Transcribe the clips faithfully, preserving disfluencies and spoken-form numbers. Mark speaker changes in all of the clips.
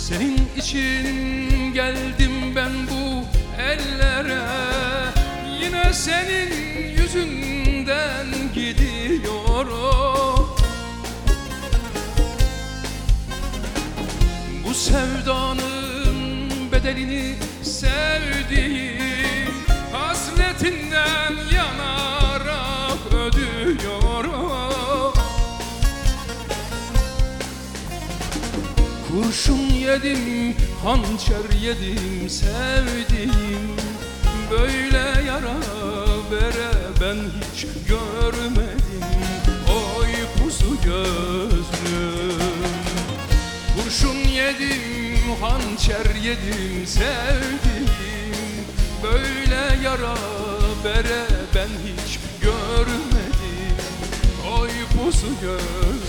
Speaker 1: Senin için geldim ben bu ellere, yine senin yüzünden gidiyorum. Bu sevdanın bedelini sevdiğim hasretinden yanarak ödüyorum. Kurşun yedim, hançer yedim, sevdiğim böyle yara vere ben hiç görmedim. Oy kuzu gözlüm. Kurşun yedim, hançer yedim, sevdiğim böyle yara vere ben hiç görmedim. Oy kuzu gözlüm.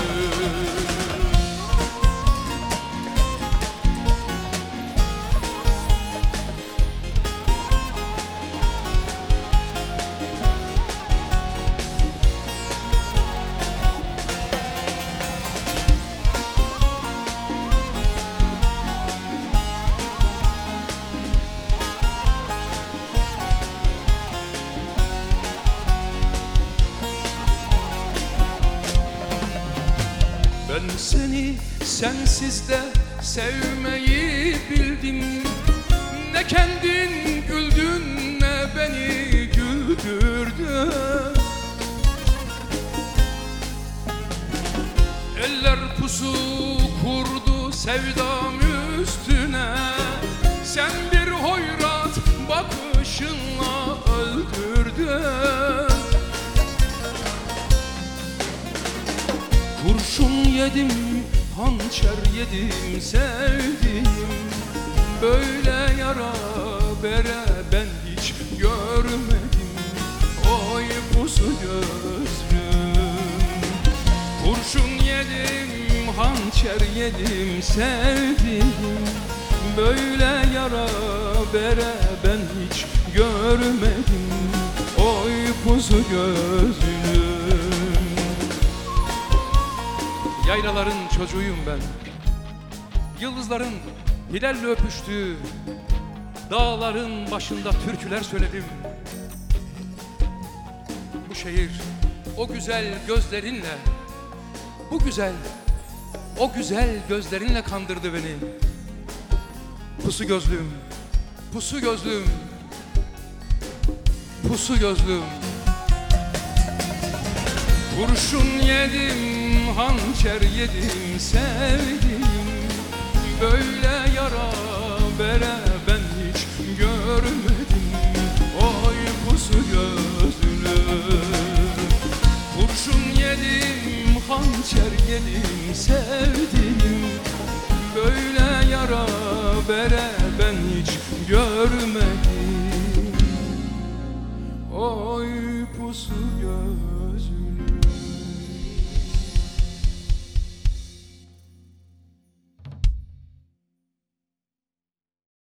Speaker 1: Ben seni sensiz de sevmeyi bildim. Ne kendin güldün ne beni güldürdün. Eller pusu kurdu sevdam üstüne. Sen bir hoyrat bakışınla öldürdün. Kurşun yedim, hançer yedim, sevdiğim böyle yara bere ben hiç görmedim. Oy pusu gözlüm. Kurşun yedim, hançer yedim, sevdiğim böyle yara bere ben hiç görmedim. Oy kuzu gözlüm. Yaylaların çocuğuyum ben. Yıldızların hilalle öpüştüğü dağların başında türküler söyledim. Bu şehir o güzel gözlerinle, bu güzel, o güzel gözlerinle kandırdı beni. Pusu gözlüm, pusu gözlüm, pusu gözlüm. Kurşun yedim, hançer yedim, sevdim böyle yara bere ben hiç görmedim. Oy pusu gözlüm. Kurşun yedim, hançer yedim, sevdim